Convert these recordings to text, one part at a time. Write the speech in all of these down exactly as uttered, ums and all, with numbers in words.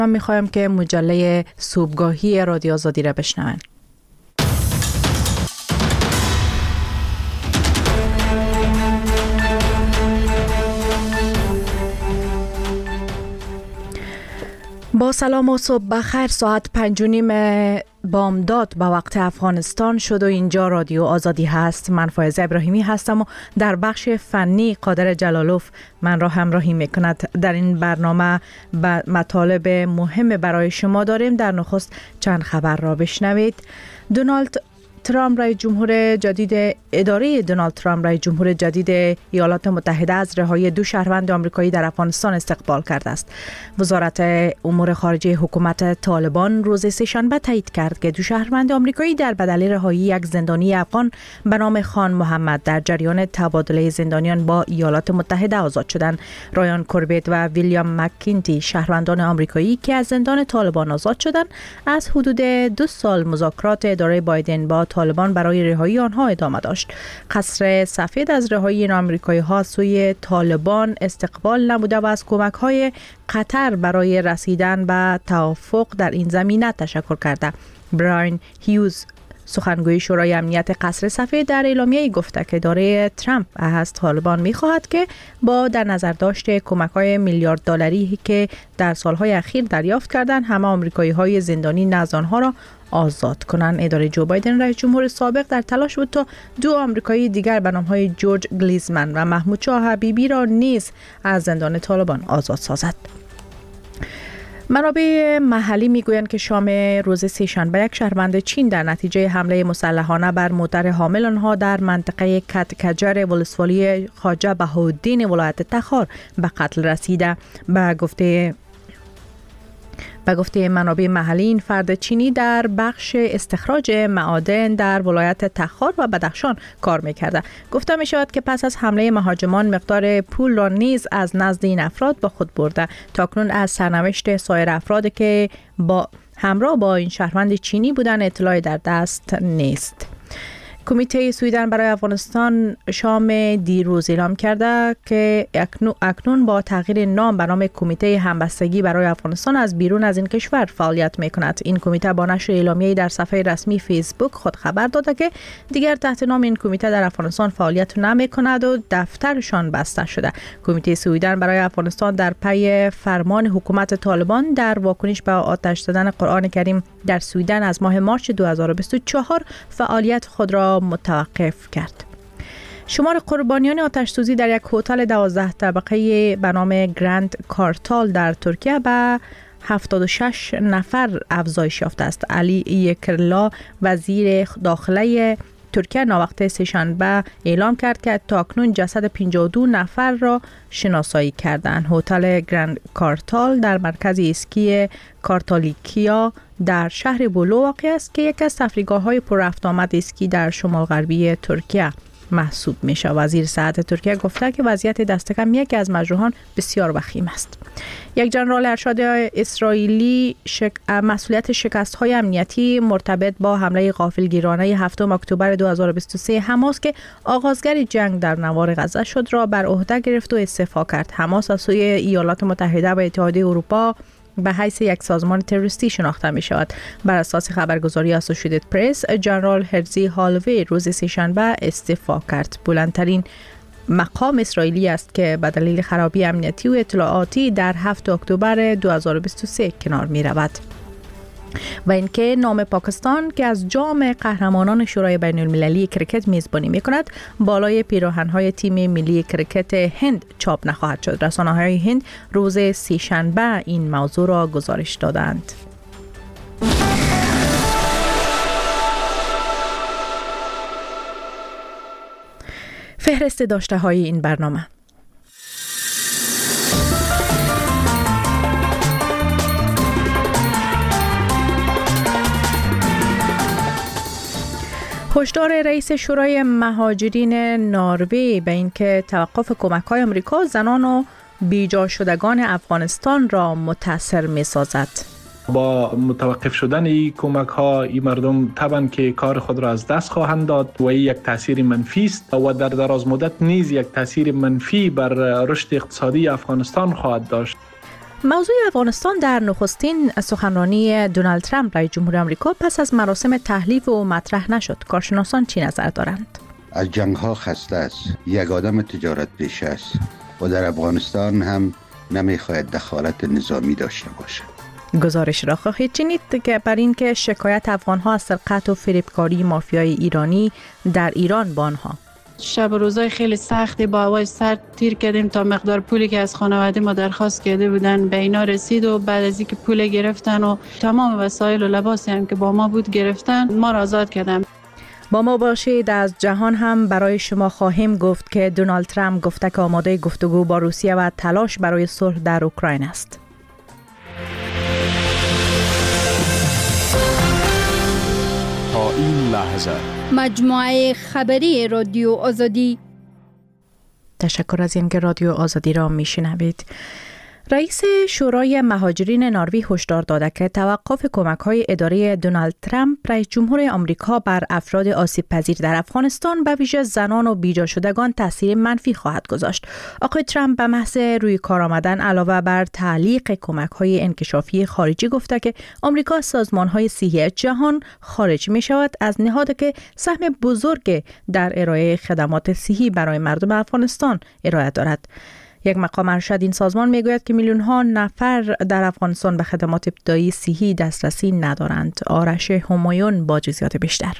من میخوایم که مجله صبحگاهی رادیو آزادی را بشنوین. با سلام و صبح بخیر. ساعت پنج و نیم بامداد به وقت افغانستان شد و اینجا رادیو آزادی هست. من فایزه ابراهیمی هستم و در بخش فنی قادر جلالوف من را همراهی میکند. در این برنامه مطالب مهم برای شما داریم. در نخست چند خبر را بشنوید. دونالد ترامپ رئیس جمهور جدید اداره دونالد ترامپ رئیس جمهور جدید ایالات متحده از رهایی دو شهروند آمریکایی در افغانستان استقبال کرده است. وزارت امور خارجه حکومت طالبان روز سه‌شنبه تایید کرد که دو شهروند آمریکایی در بدل رهایی یک زندانی افغان به نام خان محمد در جریان تبادله زندانیان با ایالات متحده آزاد شدند. رایان کوربت و ویلیام مکینتی شهروندان آمریکایی که از زندان طالبان آزاد شدند از حدود دو سال مذاکرات اداره بایدن با طالبان برای رهایی آنها ادامه داشت. قصر سفید از رهایی این آمریکایی ها سوی طالبان استقبال نموده و از کمک های قطر برای رسیدن به توافق در این زمینه تشکر کرده. براین هیوز سخنگوی شورای امنیت قصر سفید در اعلامیه گفته که اداره ترامپ از طالبان می‌خواهد که با در نظر داشت کمک‌های میلیارد دلاری که در سالهای اخیر دریافت کردند همه آمریکایی‌های زندانی نزد آنها را آزاد کنند. اداره جو بایدن رئیس جمهور سابق در تلاش بود تا دو آمریکایی دیگر به نام‌های جورج گلیزمن و محمود شاه حبیبی را نیز از زندان طالبان آزاد سازد. منابع محلی میگویند که شام روز سه‌شنبه یک شهروند چین در نتیجه حمله مسلحانه بر موتر حامل آنها در منطقه کتکجر ولسوالی خواجه بهاءالدین ولایت تخار به قتل رسیده. به گفته به گفته منابع محلی این فرد چینی در بخش استخراج معادن در ولایت تخار و بدخشان کار می‌کرده. گفته می‌شود که پس از حمله مهاجمان مقدار پول را نیز از نزد این افراد با خود برده. تاکنون از سرنوشت سایر افراد که با همراه با این شهروند چینی بودن اطلاعی در دست نیست. کمیته سویدن برای افغانستان شام دیروز اعلام کرده که اکنون با تغییر نام به نام کمیته همبستگی برای افغانستان از بیرون از این کشور فعالیت می‌کند. این کمیته با نشر اعلامیه‌ای در صفحه رسمی فیسبوک خود خبر داده که دیگر تحت نام این کمیته در افغانستان فعالیت نمی‌کند و دفترشان بسته شده. کمیته سویدن برای افغانستان در پی فرمان حکومت طالبان در واکنش به آتش زدن قرآن کریم در سویدن از ماه مارس دو هزار و بیست و چهار فعالیت خود را متوقف کرد. شمار قربانیان آتش سوزی در یک هتل دوازده طبقه به نام گرند کارتال در ترکیه به هفتاد و شش نفر افزایش یافته است. علی یکرلا وزیر داخله ترکیه ناوقته سه‌شنبه اعلام کرد که تاکنون جسد پنجاه و دو نفر را شناسایی کردند. هتل گرند کارتال در مرکز اسکی کارتالیکیا در شهر بولو واقع است که یکی از تفریحگاه‌های پر رفت آمد اسکی در شمال غربی ترکیه محسوب میشه. وزیر صحت ترکیه گفته که وضعیت دست کم یکی از مجروحان بسیار وخیم است. یک ژنرال ارشد اسرائیلی شک... مسئولیت شکست‌های امنیتی مرتبط با حمله غافلگیرانه هفتم اکتبر دو هزار و بیست و سه حماس که آغازگر جنگ در نوار غزه شد را بر عهده گرفت و استعفا کرد. حماس از سوی ایالات متحده و اتحادیه اروپا به حیث یک سازمان تروریستی شناخته می شود. بر اساس خبرگزاری اسوسییتد پرس، ژنرال هرزی هالوی روز سه‌شنبه استعفا کرد. بلندترین مقام اسرائیلی است که به دلیل خرابی امنیتی و اطلاعاتی در هفتم اکتبر دو هزار و بیست و سه کنار می رود. و اینکه نام پاکستان که از جام قهرمانان شورای بین المللی کرکت میزبانی میکند بالای پیراهن‌های تیم ملی کرکت هند چاپ نخواهد شد. رسانه‌های هند روز سه‌شنبه این موضوع را گزارش دادند. فهرست داشته‌های این برنامه: هشدار رئیس شورای مهاجرین نروژ به اینکه توقف کمک‌های آمریکا زنان و بیجا شدگان افغانستان را متاثر می‌سازد. با متوقف شدن این کمک ها این مردم طبعا که کار خود را از دست خواهند داد و این یک تاثیر منفی است و در دراز مدت نیز یک تاثیر منفی بر رشد اقتصادی افغانستان خواهد داشت. موضوع افغانستان در نخستین سخنرانی دونالد ترامپ رئیس جمهور آمریکا پس از مراسم تحلیف او مطرح نشد. کارشناسان چی نظر دارند؟ از جنگ ها خسته است، یک آدم تجارت پیشه است و در افغانستان هم نمیخواهد دخالت نظامی داشته باشد. گزارش را خواهید شنید که بر این که شکایت افغان ها از سرقت و فریبکاری مافیای ایرانی در ایران با آنها. شب و روزای خیلی سختی با هوای سرد تیر کردیم تا مقدار پولی که از خانواده ما درخواست کرده بودن به اینا رسید و بعد از اینکه پول گرفتن و تمام وسایل و لباسی هم که با ما بود گرفتن، ما را آزاد کردن. با ما باشید. از جهان هم برای شما خواهیم گفت که دونالد ترامپ گفته که آماده گفتگو با روسیه و تلاش برای صلح در اوکراین است. تا این لحظه مجموعه خبری رادیو آزادی. تشکر از اینکه رادیو آزادی را میشنوید. رئیس شورای مهاجرین نروژ هشدار داده که توقف کمک‌های اداره دونالد ترامپ رئیس جمهور آمریکا بر افراد آسیب پذیر در افغانستان به ویژه زنان و بیجا شدگان تاثیر منفی خواهد گذاشت. آقای ترامپ به محض روی کار آمدن علاوه بر تعلیق کمک‌های انکشافی خارجی گفته که آمریکا از سازمان‌های صحی جهان خارج می‌شود، از نهادی که سهم بزرگ در ارائه خدمات صحی برای مردم افغانستان ارائه دارد. یک مقام ارشد این سازمان میگوید که میلیون ها نفر در افغانستان به خدمات ابتدایی صحی دسترسی ندارند. آرش همایون با جزئیات بیشتر.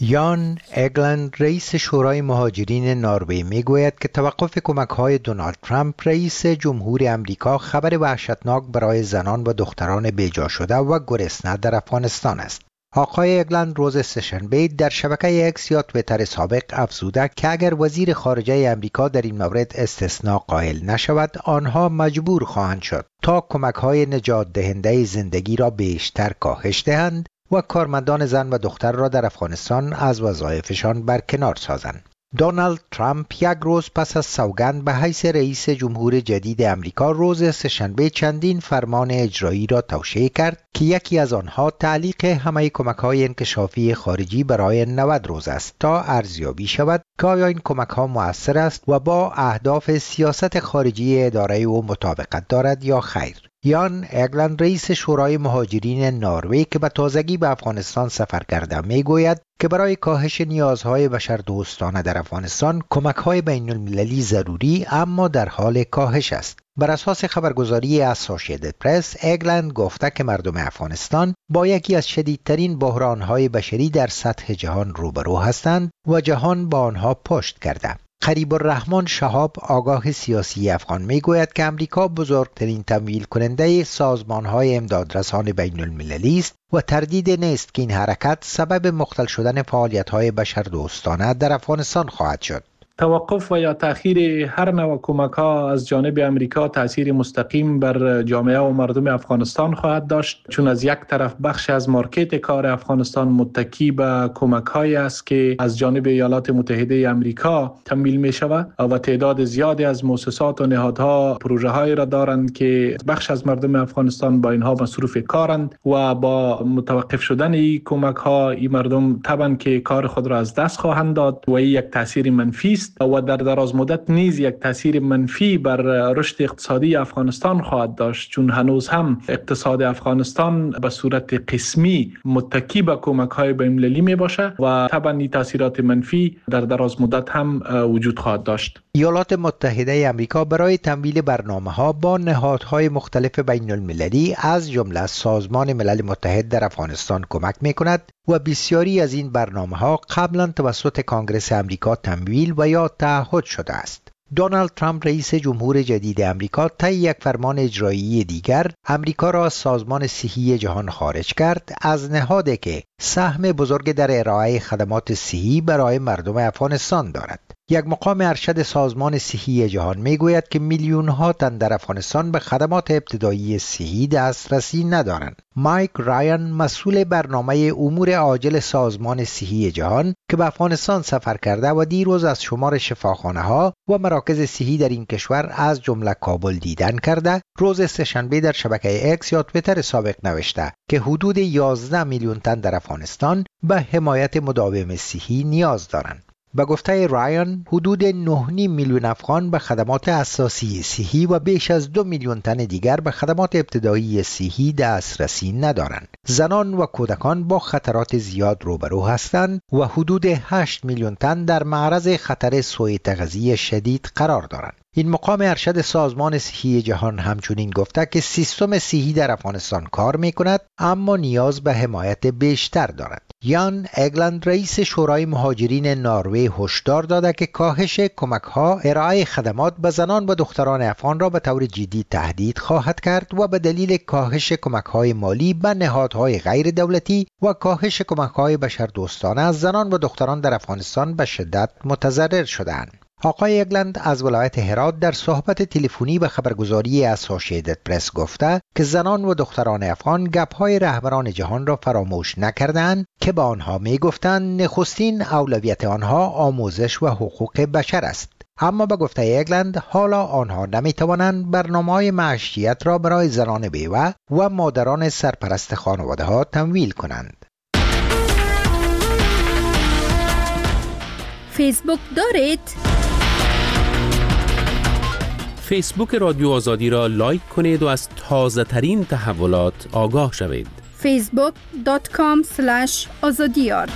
یان اگلند رئیس شورای مهاجرین نروژ میگوید که توقف کمک‌های دونالد ترامپ رئیس جمهور آمریکا خبر وحشتناک برای زنان و دختران بیجا شده و گرسنه در افغانستان است. آقای اگلند روز سه‌شنبه در شبکه اکس یا توییتر سابق افزوده که اگر وزیر خارجه آمریکا در این مورد استثناء قائل نشود، آنها مجبور خواهند شد تا کمک‌های نجات دهنده زندگی را بیشتر کاهش دهند و کارمندان زن و دختر را در افغانستان از وظایفشان برکنار سازند. دونالد ترامپ یک روز پس از سوگند به حیث رئیس جمهور جدید آمریکا روز سه‌شنبه چندین فرمان اجرایی را توشیح کرد که یکی از آنها تعلیق همه کمک‌های انکشافی خارجی برای نود روز است تا ارزیابی شود که آیا این کمک‌ها مؤثر است و با اهداف سیاست خارجی اداره او مطابقت دارد یا خیر. یان اگلند رئیس شورای مهاجرین نروژ که به تازگی به افغانستان سفر کرده میگوید که برای کاهش نیازهای بشردوستانه در افغانستان کمک‌های بین‌المللی ضروری اما در حال کاهش است. بر اساس خبرگزاری اسوسییتد پرس، اگلند گفته که مردم افغانستان با یکی از شدیدترین بحران‌های بشری در سطح جهان روبرو هستند و جهان با آنها پشت کرده. قریب الرحمن شهاب آگاه سیاسی افغان میگوید که امریکا بزرگترین تمویل کننده سازمان‌های امدادرسان بین المللی است و تردید نیست که این حرکت سبب مختل شدن فعالیت‌های بشردوستانه در افغانستان خواهد شد. توقف و یا تأخیر هر نوع کمک‌ها از جانب امریکا تأثیر مستقیم بر جامعه و مردم افغانستان خواهد داشت، چون از یک طرف بخش از مارکت کار افغانستان متکی به کمک‌هایی است که از جانب ایالات متحده آمریکا تمویل می‌شود و تعداد زیادی از مؤسسات و نهادها پروژه‌هایی را دارند که بخش از مردم افغانستان با اینها مصروف کارند و با متوقف شدن این کمک‌ها این مردم طبعاً که کار خود را از دست خواهند داد و این یک تأثیر منفی است و در دراز مدت نیز یک تاثیر منفی بر رشد اقتصادی افغانستان خواهد داشت، چون هنوز هم اقتصاد افغانستان به صورت قسمی متکی به کمک‌های بین‌المللی میباشه و طبعا این تاثیرات منفی در دراز مدت هم وجود خواهد داشت. ایالات متحده آمریکا برای تمویل برنامه‌ها با نهادهای مختلف بین‌المللی از جمله سازمان ملل متحد در افغانستان کمک می‌کند و بسیاری از این برنامه‌ها قبلا توسط کانگرس آمریکا تمویل و یا تعهد شده است. دونالد ترامپ رئیس جمهور جدید آمریکا طی یک فرمان اجرایی دیگر آمریکا را از سازمان صحی جهان خارج کرد، از نهادی که سهم بزرگ در ارائه خدمات صحی برای مردم افغانستان دارد. یک مقام ارشد سازمان صحی جهان میگوید که میلیون ها تن در افغانستان به خدمات ابتدایی صحی دسترسی ندارند. مایک رایان مسئول برنامه امور عاجل سازمان صحی جهان که به افغانستان سفر کرده و دیروز از شمار شفاخانه ها و مراکز صحی در این کشور از جمله کابل دیدن کرده، روز سه‌شنبه در شبکه اکس یا توییتر سابق نوشته که حدود یازده میلیون تن در افغانستان به حمایت مداوم صحی نیاز دارند. به گفته رایان، حدود نه و نیم میلیون افغان به خدمات اساسی صحی و بیش از دو میلیون تن دیگر به خدمات ابتدایی صحی دسترسی ندارند. زنان و کودکان با خطرات زیاد روبرو هستند و حدود هشت میلیون تن در معرض خطر سوء تغذیه شدید قرار دارند. این مقام ارشد سازمان صحی جهان همچنین گفته که سیستم صحی در افغانستان کار می کند اما نیاز به حمایت بیشتر دارد. یان اگلند رئیس شورای مهاجرین نروژ هشدار داده که کاهش کمک‌ها ارائه خدمات به زنان و دختران افغان را به طور جدی تهدید خواهد کرد و به دلیل کاهش کمک‌های مالی به نهادهای غیر دولتی و کاهش کمک‌های بشردوستانه از زنان و دختران در افغانستان به شدت متضرر شده‌اند. آقای اگلند از ولایت هرات در صحبت تلفنی به خبرگزاری اسوسییتد پرس گفته که زنان و دختران افغان گپ‌های رهبران جهان را فراموش نکردند که با آنها می‌گفتند نخستین اولویت آنها آموزش و حقوق بشر است. اما به گفته اگلند حالا آنها نمی‌توانند برنامه‌های معیشت را برای زنان بیوه و مادران سرپرست خانواده‌ها تمویل کنند. فیسبوک دارید؟ فیسبوک رادیو آزادی را لایک کنید و از تازه ترین تحولات آگاه شوید. فیسبوک دات کام اسلش آزادیار.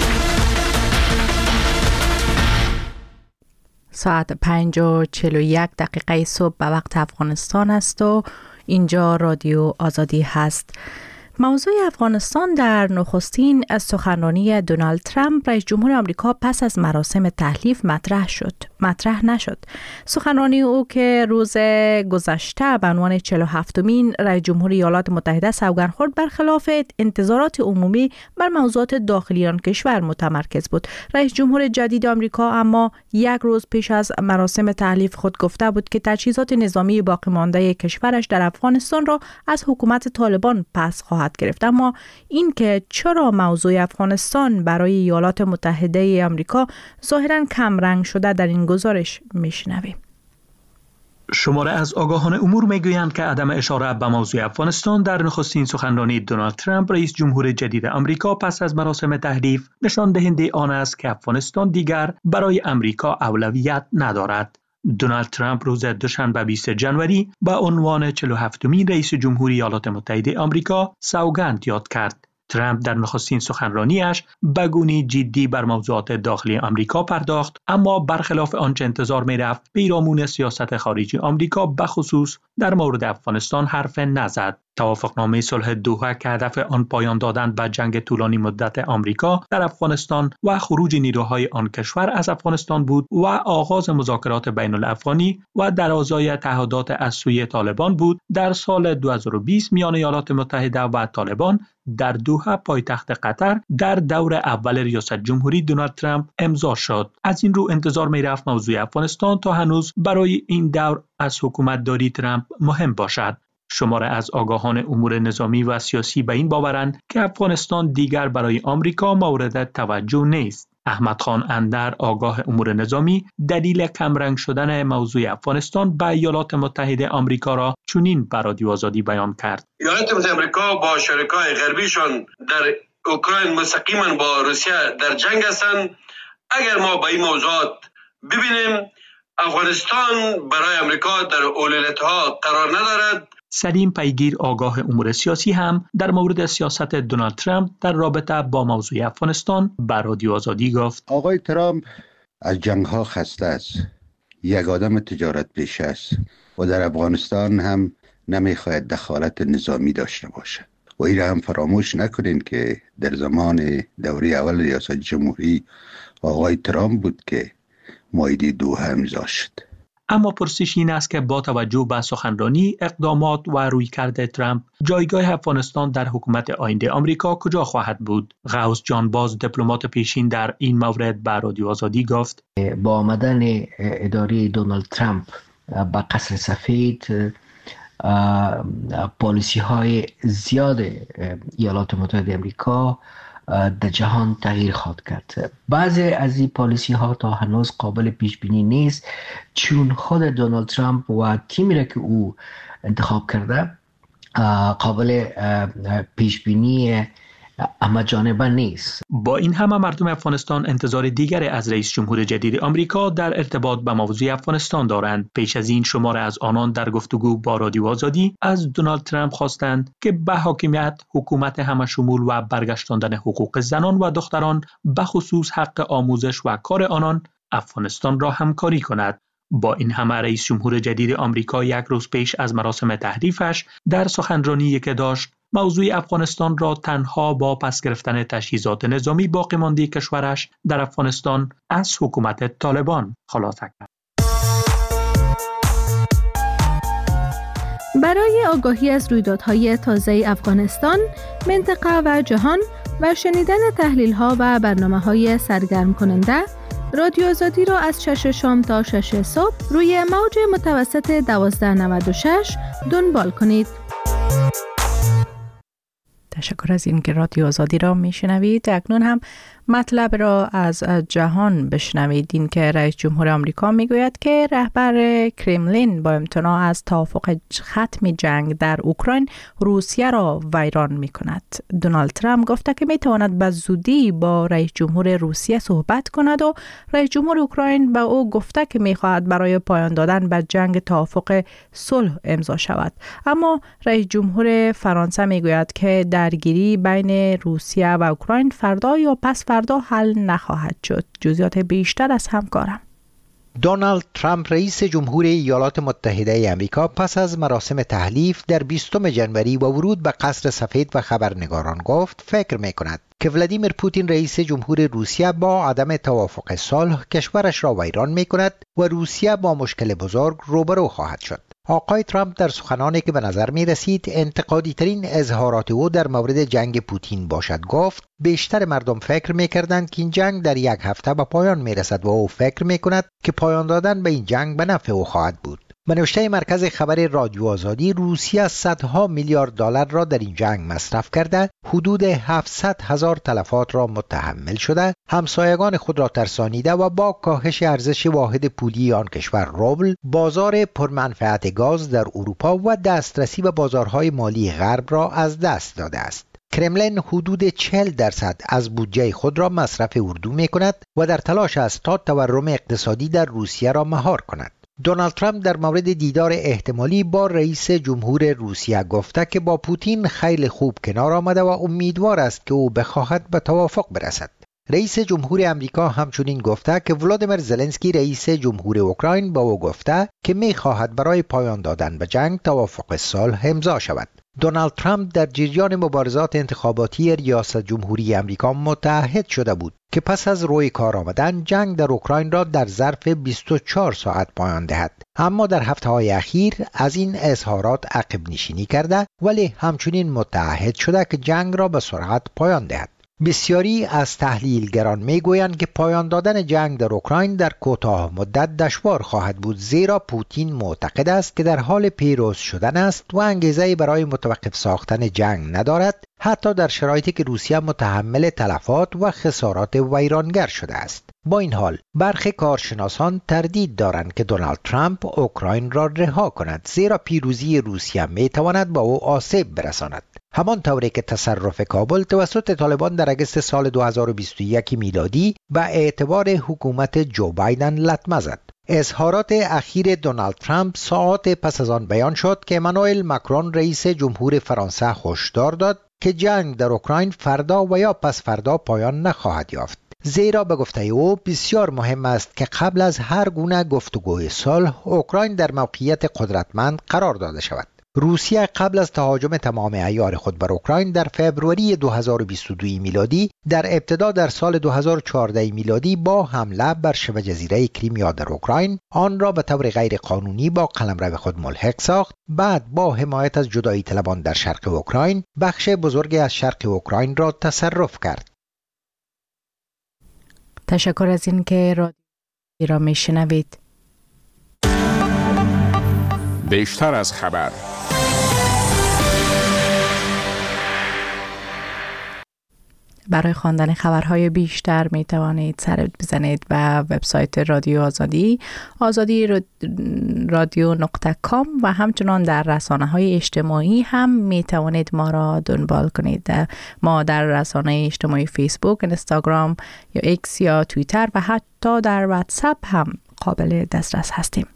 ساعت پنج و چهل و یک دقیقه صبح به وقت افغانستان است و اینجا رادیو آزادی هست. موضوع افغانستان در نخستین از سخنرانی دونالد ترامپ رئیس جمهور آمریکا پس از مراسم تحلیف مطرح شد. مطرح نشد. سخنرانی او که روز گذشته به عنوان چهل و هفتمین رئیس جمهور ایالات متحده سوگند خورد برخلاف انتظارات عمومی بر موضوعات داخلی آن کشور متمرکز بود. رئیس جمهور جدید آمریکا اما یک روز پیش از مراسم تحلیف خود گفته بود که تجهیزات نظامی باقی مانده کشورش در افغانستان را از حکومت طالبان پس خواهد گرفت. اما این که چرا موضوع افغانستان برای ایالات متحده آمریکا ظاهراً کم رنگ شده در این گزارش میشنویم. شماره از آگاهان امور میگویند که عدم اشاره به موضوع افغانستان در نخستین سخنرانی دونالد ترامپ رئیس جمهور جدید آمریکا پس از مراسم تحلیف نشان دهنده آن است که افغانستان دیگر برای آمریکا اولویت ندارد. دونالد ترامپ روز دوشنبه بیست جنوری به عنوان چهل و هفتمین رئیس جمهور ایالات متحده آمریکا سوگند یاد کرد. ترامپ در نخستین سخنرانیش به گونه‌ای جدی بر موضوعات داخلی آمریکا پرداخت، اما برخلاف آنچه انتظار می‌رفت پیرامون سیاست خارجی آمریکا به خصوص در مورد افغانستان حرف نزد. توافقنامه صلح دوحه که هدف آن پایان دادن به جنگ طولانی مدت آمریکا در افغانستان و خروج نیروهای آن کشور از افغانستان بود و آغاز مذاکرات بین الافغانی و درازای تعهدات از سوی طالبان بود، در سال دو هزار و بیست میان ایالات متحده و طالبان در دوحه پایتخت قطر در دور اول ریاست جمهوری دونالد ترامپ امضا شد. از این رو انتظار می رفت موضوع افغانستان تا هنوز برای این دور از حکومت داری ترامپ مهم باشد. شماره از آگاهان امور نظامی و سیاسی به این باورند که افغانستان دیگر برای آمریکا مورد توجه نیست. احمد خان اندر، آگاه امور نظامی، دلیل کمرنگ شدن موضوع افغانستان به ایالات متحده آمریکا را چنین بر رادیو آزادی بیان کرد. ایالات متحده آمریکا با شرکای غربیشان در اوکراین مستقیما با روسیه در جنگ هستند. اگر ما به این موضوعات ببینیم، افغانستان برای آمریکا در اولویت‌ها قرار ندارد. سلیم پیگیر، آگاه امور سیاسی، هم در مورد سیاست دونالد ترامپ در رابطه با موضوع افغانستان بر رادیو آزادی گفت: آقای ترامپ از جنگ‌ها خسته است. یک آدم تجارت پیشه است و در افغانستان هم نمیخواهد دخالت نظامی داشته باشد. و این هم فراموش نکنین که در زمان دوره اول ریاست جمهوری آقای ترامپ بود که معاهده دوحه امضا شد. اما پرسش این است که با توجه به سخنرانی، اقدامات و رویکرد ترامپ، جایگاه افغانستان در حکومت آینده آمریکا کجا خواهد بود؟ غوث جان باز، دیپلمات پیشین، در این مورد به رادیو آزادی گفت: با آمدن اداره دونالد ترامپ به قصر سفید، پالیسی های زیاد ایالات متحده آمریکا در جهان تغییر خواهد کرد. بعضی از این پالیسی ها تا هنوز قابل پیش بینی نیست، چون خود دونالد ترامپ و تیمی را که او انتخاب کرده قابل پیش بینی اما جانبه نیست. با این همه مردم افغانستان انتظار دیگری از رئیس جمهور جدید آمریکا در ارتباط به موضوع افغانستان دارند. پیش از این شماره از آنان در گفتگو با رادیو آزادی از دونالد ترامپ خواستند که به حاکمیت، حکومت همه شمول و برگشتاندن حقوق زنان و دختران به خصوص حق آموزش و کار آنان افغانستان را همکاری کند. با این همه رئیس جمهور جدید آمریکا یک روز پیش از مراسم تحریفش در سخنرانی که داشت موضوع افغانستان را تنها با پس گرفتن تجهیزات نظامی باقی مانده کشورش در افغانستان از حکومت طالبان خلاصه کرد. برای آگاهی از رویدادهای تازه افغانستان، منطقه و جهان و شنیدن تحلیل‌ها و برنامه‌های سرگرم کننده، رادیو آزادی را از شش شام تا شش صبح روی موج متوسط دوازده نود و شش دنبال کنید. تشکر از این که رادیو آزادی را میشنوید. اکنون هم مطلب را از جهان بشنوید. این که رئیس جمهور آمریکا میگوید که رهبر کرملین با امتناع از توافق ختم جنگ در اوکراین روسیه را ویران میکند. دونالد ترامپ گفته که میتواند به زودی با رئیس جمهور روسیه صحبت کند و رئیس جمهور اوکراین به او گفته که میخواهد برای پایان دادن به جنگ توافق صلح امضا شود. اما رئیس جمهور فرانسه میگوید که درگیری بین روسیه و اوکراین فردا یا پس فردا حل نخواهد شد. جزئیات بیشتر از همکارم. دونالد ترامپ رئیس جمهور ایالات متحده آمریکا پس از مراسم تحلیف در بیستم ژانویه و ورود به قصر سفید و خبرنگاران گفت فکر می‌کند که ولادیمیر پوتین رئیس جمهور روسیه با عدم توافق صلح کشورش را ویران می‌کند و روسیه با مشکل بزرگ روبرو خواهد شد. آقای ترامپ در سخنانی که به نظر می رسید انتقادی ترین اظهارات او در مورد جنگ پوتین باشد گفت بیشتر مردم فکر می کردند که این جنگ در یک هفته به پایان می رسد و او فکر می کند که پایان دادن به این جنگ به نفع او خواهد بود. به نوشته مرکز خبر رادیو آزادی، روسیه صدها میلیارد دلار را در این جنگ مصرف کرده، حدود هفتصد هزار تلفات را متحمل شده، همسایگان خود را ترسانیده و با کاهش ارزش واحد پولی آن کشور روبل، بازار پرمنفعت گاز در اروپا و دسترسی به بازارهای مالی غرب را از دست داده است. کرملین حدود چهل درصد از بودجه خود را مصرف اردو می کند و در تلاش است تا تورم اقتصادی در روسیه را مهار کند. دونالد ترامپ در مورد دیدار احتمالی با رئیس جمهور روسیه گفته که با پوتین خیلی خوب کنار آمده و امیدوار است که او بخواهد به توافق برسد. رئیس جمهور آمریکا همچنین گفته که ولادیمیر زلنسکی رئیس جمهور اوکراین با او گفته که می‌خواهد برای پایان دادن به جنگ توافق صلح امضا شود. دونالد ترامپ در جریان مبارزات انتخاباتی ریاست جمهوری آمریکا متعهد شده بود که پس از روی کار آمدن جنگ در اوکراین را در ظرف بیست و چهار ساعت پایان دهد. اما در هفته‌های اخیر از این اظهارات عقب نشینی کرده ولی همچنین متعهد شده که جنگ را به سرعت پایان دهد. بسیاری از تحلیلگران میگویند که پایان دادن جنگ در اوکراین در کوتاه مدت دشوار خواهد بود، زیرا پوتین معتقد است که در حال پیروز شدن است و انگیزه‌ای برای متوقف ساختن جنگ ندارد، حتی در شرایطی که روسیه متحمل تلفات و خسارات ویرانگر شده است. با این حال برخی کارشناسان تردید دارند که دونالد ترامپ اوکراین را رها کند، زیرا پیروزی روسیه میتواند به او آسیب برساند. همان طوری که تصرف کابل توسط طالبان در اگست سال دو هزار و بیست و یک میلادی به اعتبار حکومت جو بایدن لطمه زد. اظهارات اخیر دونالد ترامپ ساعات پس از آن بیان شد که امانوئل ماکرون رئیس جمهور فرانسه هشدار داد که جنگ در اوکراین فردا و یا پس فردا پایان نخواهد یافت، زیرا به گفته او بسیار مهم است که قبل از هر گونه گفتگوی صلح اوکراین در موقعیت قدرتمند قرار داده شود. روسیه قبل از تهاجم تمام عیار خود بر اوکراین در فوریه دو هزار و بیست و دو میلادی در ابتدا در سال دو هزار و چهارده میلادی با حمله بر شبه جزیره کریمیا در اوکراین آن را به طور غیر قانونی با قلمرو خود ملحق ساخت. بعد با حمایت از جدایی طلبان در شرق اوکراین بخش بزرگی از شرق اوکراین را تصرف کرد. تشکر از این که رادیو را میشنوید. بیشتر از خبر. برای خواندن خبرهای بیشتر می توانید سر بزنید به وبسایت رادیو آزادی آزادی رادیو نقطه کام و همچنان در رسانه های اجتماعی هم می توانید ما را دنبال کنید. ما در رسانه اجتماعی فیسبوک، اینستاگرام یا ایکس یا توییتر و حتی در واتساپ هم قابل دسترس هستیم.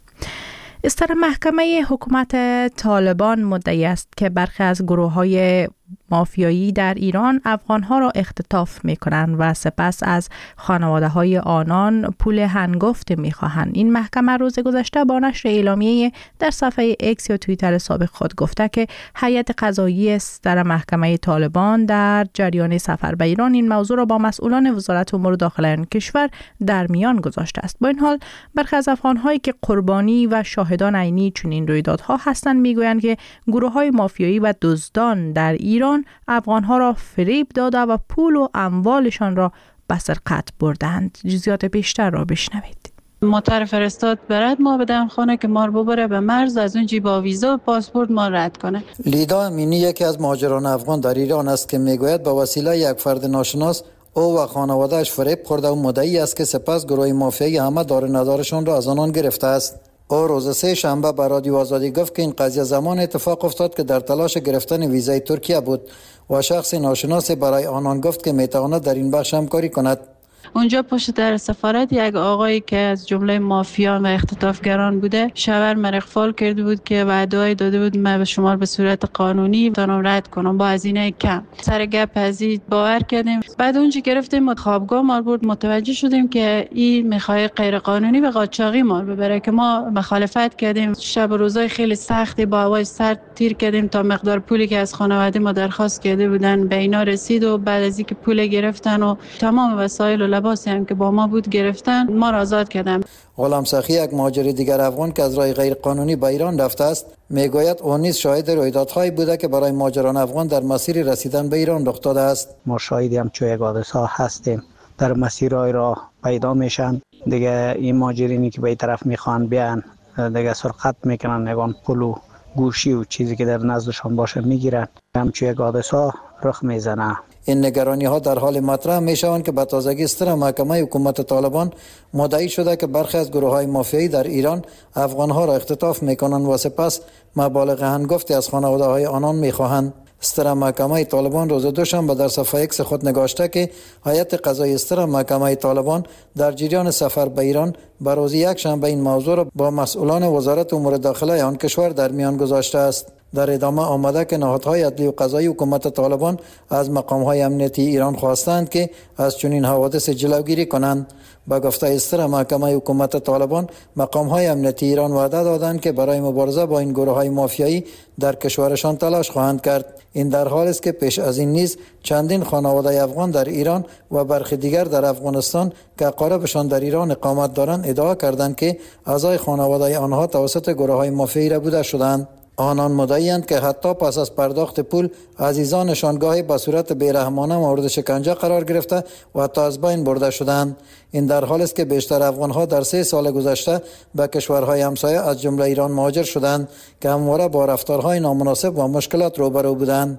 استر محکمه حکومت طالبان مدعی است که برخی از گروه‌های مافیایی در ایران افغانها را اختطاف می کنند و سپس از خانواده های آنان پول هنگفت می خواهند. این محکمه روز گذشته با نشر اعلامیه در صفحه ایکس یا توییتر سابق خود گفته که هیئت قضایی در محکمه طالبان در جریان سفر به ایران این موضوع را با مسئولان وزارت امور داخلی کشور در میان گذاشته است. با این حال برخی از افغانهایی که قربانی و شاهدان عینی چنین رویدادها هستند میگویند که گروه‌های مافیایی و دزدان در ایران افغانها را فریب داده و پول و اموالشان را به سرقت بردند. جزئیات بیشتر را بشنوید. موتر فرستاد برد ما بدم خانه که ما رو ببره به مرز، از اونجی با ویزا و پاسپورت ما رد کنه. لیدا امینی یکی از مهاجران افغان در ایران است که میگوید با وسیله یک فرد ناشناس او و خانواده‌اش فریب خورده و مدعی است که سپس گروه مافیایی همه دار ندارشان را از آنان گرفته است. او روز سه شنبه به رادیو آزادی گفت که این قضیه زمان اتفاق افتاد که در تلاش گرفتن ویزای ترکیه بود و شخص ناشناس برای آنان گفت که میتواند در این بخش همکاری کند. اونجا پشت در سفارت یک آقایی که از جمله مافیان و اختطافگران بوده شاور من اغفال کرده بود که وعده‌ای داده بود من به شما به صورت قانونی تانم رد کنم با هزینه کم. سر گپ ازی باور کردیم. بعد اونجا گرفتیم خوابگاه ما بود، متوجه شدیم که این میخواد غیر قانونی به قاچاقی ما ببره که ما مخالفت کردیم. شب و روزای خیلی سختی با هوای سرد تیر کردیم تا مقدار پولی که از خانواده ما درخواست کرده بودن به اینا رسید و بعد از اینکه پول گرفتن و تمام وسایل و لباسی هم که با ما بود گرفتن ما را آزاد کردن. غلام سخی یک مهاجر دیگر افغان که از راه غیر قانونی به ایران رفته است میگوید او نیز شاهد رویدادهایی بوده که برای مهاجران افغان در مسیر رسیدن به ایران رخ داده است. ما شاهدی هم چوی حادثه هستیم، در مسیرهای راه پیدا میشن دیگه این مهاجرینی که به این طرف میخوان بیان دیگه سرقت میکنن، نگان پول و گوشی و چیزی که در نزدشان باشه میگیرن، هم چوی حادثه رخ میزنه. این نگرانی ها در حال مطرح می شوند که به تازگی ستر محکمه حکومت طالبان مدعی شده که برخی از گروه های مافیایی در ایران افغان ها را اختطاف می کنند و سپس مبالغ هنگفتی از خانواده های آنان می خواهند. ستر محکمه طالبان روز دوشنبه در صفحه ایکس خود نگاشته که هیئت قضایی ستر محکمه طالبان در جریان سفر به ایران به روز یک شنبه این موضوع را با مسئولان وزارت امور داخلی آن کشور در میان گذاشته است. در ادامه آمده که نهادهای عدلی و قضایی حکومت طالبان از مقامهای امنیتی ایران خواستند که از چنین حوادث جلوگیری کنند. با گفته استر محکمه حکومت طالبان مقامهای امنیتی ایران وعده دادند که برای مبارزه با این گروه‌های مافیایی در کشورشان تلاش خواهند کرد. این در حالی است که پیش از این نیز چندین خانواده افغان در ایران و برخی دیگر در افغانستان که اقاربشان در ایران اقامت دارند ادعا کردند که اعضای خانواده آنها توسط گروه‌های مافیایی را بوده شدند. آنان مدعی‌اند که حتی پس از پرداخت پول عزیزانشان گاهی به صورت بیرحمانه مورد شکنجه قرار گرفته و حتی از بین برده شدند. این در حالی است که بیشتر افغان‌ها در سه سال گذشته به کشورهای همسایه از جمله ایران مهاجر شدند که همواره با رفتارهای نامناسب و مشکلات روبرو بودند.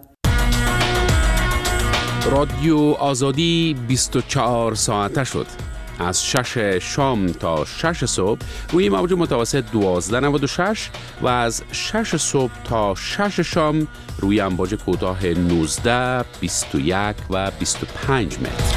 رادیو آزادی بیست و چهار ساعته شد. از شش شام تا شش صبح روی موج متوسط دوازده نود و شش و از شش صبح تا شش شام روی امواج کوتاه نوزده، بیست و یک و بیست و پنج متر.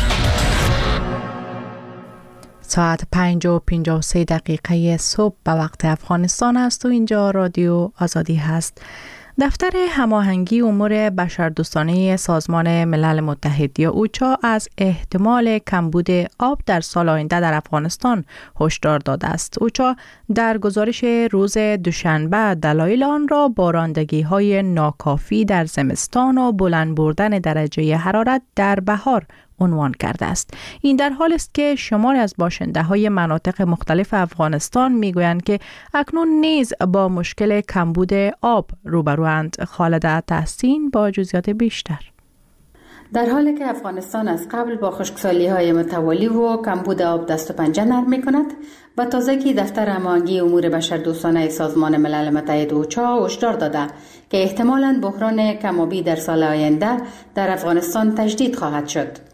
ساعت پنج و پنجاه و سه دقیقه صبح به وقت افغانستان است و اینجا رادیو آزادی هست. دفتر هماهنگی امور بشردوستانه سازمان ملل متحد یا اوچا از احتمال کمبود آب در سال آینده در افغانستان هشدار داده است. اوچا در گزارش روز دوشنبه دلایل آن را بارندگی‌های ناکافی در زمستان و بلند بردن درجه حرارت در بهار عنوان کرده است. این در حال است که شماری از باشنده های مناطق مختلف افغانستان میگویند که اکنون نیز با مشکل کمبود آب روبروند. خالد تحسین با جزئیات بیشتر. در حالی که افغانستان از قبل با خشکسالی های متوالی و کمبود آب دست و پنجه نرم می کند، و تازگی دفتر هماهنگی امور بشردوستانه سازمان ملل متحد اوچا هشدار داده که احتمالاً بحران کم‌آبی در سال آینده در افغانستان تجدید خواهد شد.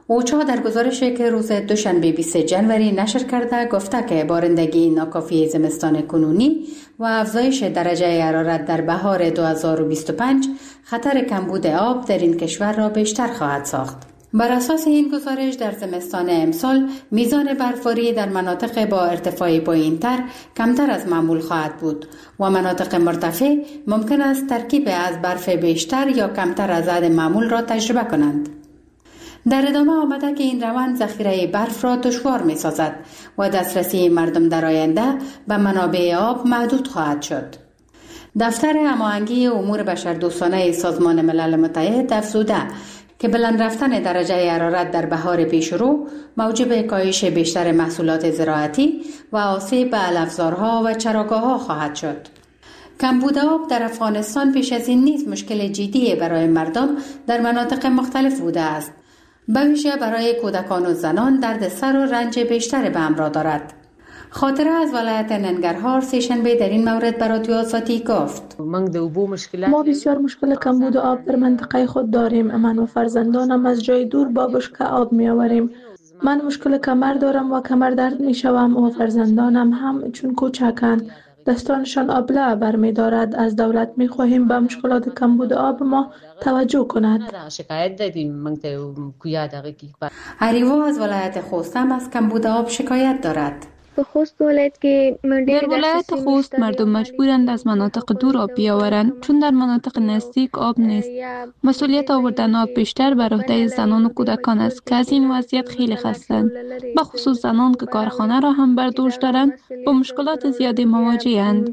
اوچا در گزارشی که روز دوشنبه بیست ژانویه نشر کرده گفته که بارندگی ناکافی زمستان کنونی و افزایش درجه حرارت در بهار دو هزار و بیست و پنج خطر کمبود آب در این کشور را بیشتر خواهد ساخت. بر اساس این گزارش در زمستان امسال میزان برفباری در مناطق با ارتفاع پایین‌تر کمتر از معمول خواهد بود و مناطق مرتفع ممکن است ترکیب از برف بیشتر یا کمتر از حد معمول را تجربه کنند. در ادامه آمده که این روند ذخیره برف را دشوار می سازد و دسترسی مردم در آینده به منابع آب محدود خواهد شد. دفتر هماهنگی امور بشردوستانه سازمان ملل متحد افزوده که بلند رفتن درجه حرارت در بهار پیشرو موجب کاهش بیشتر محصولات زراعتی و آسیب به علفزارها و چراگاه‌ها خواهد شد. کمبود آب در افغانستان پیش از این نیز مشکل جدی برای مردم در مناطق مختلف بوده است. به ویژه برای کودکان و زنان درد سر و رنج بیشتر به همراه دارد. خاطره از ولایت ننگرهار سه‌شنبه در این مورد به رادیو آزادی گفت: ما بسیار مشکل کمبود آب در منطقه خود داریم. من و فرزندانم از جای دور با بشکه آب می آوریم. من مشکل کمر دارم و کمر درد می شوم و فرزندانم هم چون کوچکند دستانشان آبله برمی دارد. از دولت می خواهیم به مشکلات کمبود آب ما توجه کند. اریوا از ولایت خوست هم از کمبود آب شکایت دارد. در ولایت خوست مردم مجبورند از مناطق دور آب بیاورند چون در مناطق نزدیک آب نیست. مسئولیت آوردن آب بیشتر بر عهده زنان و کودکان است که از این وضعیت خیلی خستند. به خصوص زنان که کارخانه را هم بر دوش دارند با مشکلات زیادی مواجه‌اند.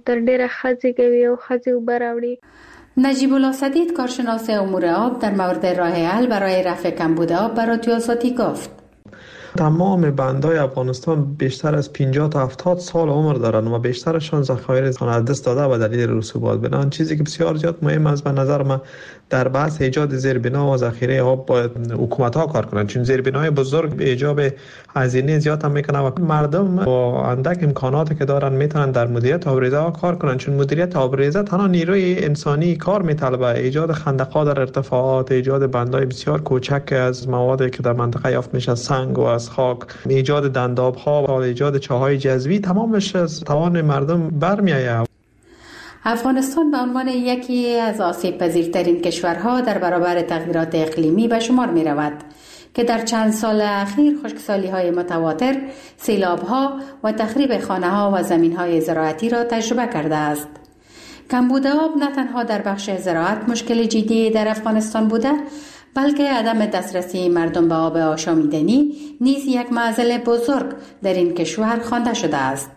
نجیب الله سدید کارشناس امور آب در مورد راه حل برای رفع کمبود آب به رادیو آزادی گفت: تمام بندهای افغانستان بیشتر از پنجاه تا هفتاد سال عمر دارند و بیشترشان ذخایر از دست داده و دلیل رسوبات. بنابراین چیزی که بسیار زیاد مهم است به نظر من در بحث ایجاد زیربنا و ذخیره آب باید حکومت‌ها کار کنند، چون زیربنای بزرگ به ایجاب هزینه زیاد هم میکنه و مردم با اندک امکاناتی که دارن میتونن در مدیریت آبریزه ها کار کنند، چون مدیریت آبریزه تنها نیروی انسانی کار میطلبه. ایجاد خندق‌ها در ارتفاعات، ایجاد بندهای بسیار کوچک از موادی که در منطقه یافت میشه، سنگ و از خاک، ایجاد دنداب‌ها و ایجاد چاهای جذبی، تمامش از توان مردم برمیآید. افغانستان به عنوان یکی از آسیب پذیرترین کشورها در برابر تغییرات اقلیمی به شمار می رود که در چند سال اخیر خشکسالی های متواتر، سیلاب ها و تخریب خانه ها و زمین های زراعتی را تجربه کرده است. کمبود آب نه تنها در بخش زراعت مشکل جدی در افغانستان بوده، بلکه عدم دسترسی مردم به آب آشامیدنی نیز یک معضل بزرگ در این کشور خوانده شده است.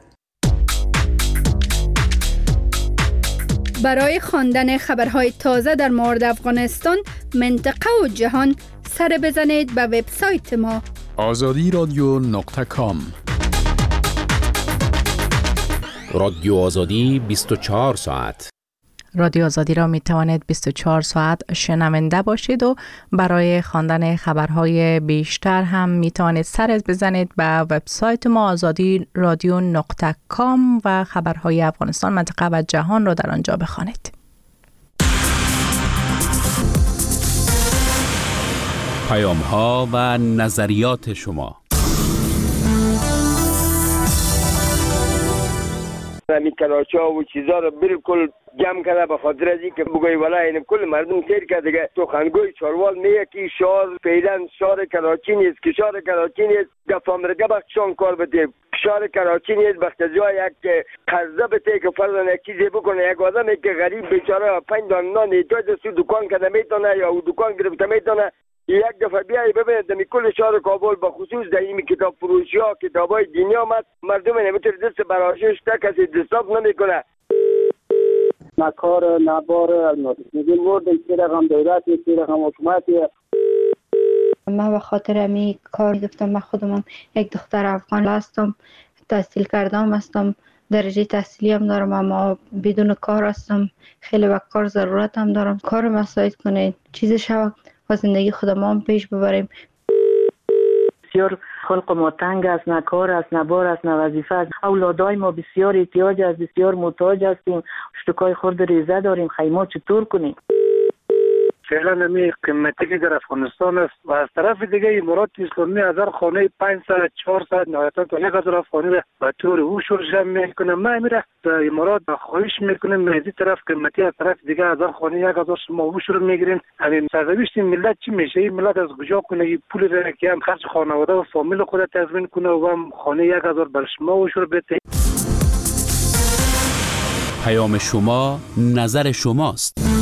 برای خواندن خبرهای تازه در مورد افغانستان، منطقه و جهان سر بزنید به وبسایت ما آزادی رادیو نقطه کام. رادیو آزادی بیست و چهار ساعت. رادیو آزادی را می توانید بیست و چهار ساعت شنونده باشید و برای خواندن خبرهای بیشتر هم می توانید سر بزنید به وبسایت ما آزادی رادیو نقطه کام و خبرهای افغانستان، منطقه و جهان را در آنجا بخوانید. پیام ها و نظریات شما. همین کلاچا و چیزا رو بالکل جمع کرده به خاطر از اینکه بگوی والا این کل مردم سیر کرده دیگه سخنگوی چاروال میگه که شهر فعلا شهر کراچی نیست، که شهر کراچی نیست گفتامرگه بخشان کار بده، شهر کراچی نیست بختجا یک قرضه بده که فرضاً یک چیزی بکنه. یک آدمی که غریب بیچاره پنج دانه نان احتیاج دست دکان کرده میتونه یا دکان گرفته میتونه یک دفعه بیایی ببینید دمی کل شهر کابل به خصوص در این کتاب فروشی ها کتابای دینی آمد، مردم نمیتونه دست براشش تا کسی دستاب نمیکنه. نه کار نه بار میگیم ورد که رقم دولتی که رقم حکومتی. من به خاطر امی کار گفتم. من خودم یک دختر افغان هستم، تحصیل کردم هستم، درجه تحصیلی هم دارم، اما بدون کار هستم. خیلی به کار ضرورت هم دارم. کار مساعد کنید، چیز شو و زندگی خودم هم پیش ببریم. بسیار خلق ما تنگ است، نه کار است، نه بار است، نه وظیفه است. اولادای ما بسیار احتیاج است، بسیار محتاج هستیم. اشتکای خورد ریزه داریم، خیمه چطور کنیم؟ فعلا نمی قیمتی که در افغانستان است و از طرف دیگه امارات اسلامی از هر خانه پانصد چهارصد نهایتا تا یک هزار افغانی را به طور اوشور جمع میکنه. ما میره در امارات خواهش میکنیم از این طرف قیمتی، از طرف دیگه از هر خانه یک هزار شما اوشور میگیرین. همین سرنوشت ملت چی میشه؟ این ملت از کجا کنه این پول را که هم خرج خانواده و فامیل خود تضمین کنه و هم خانه یک هزار بر شما اوشور بده؟ پیام شما، نظر شماست.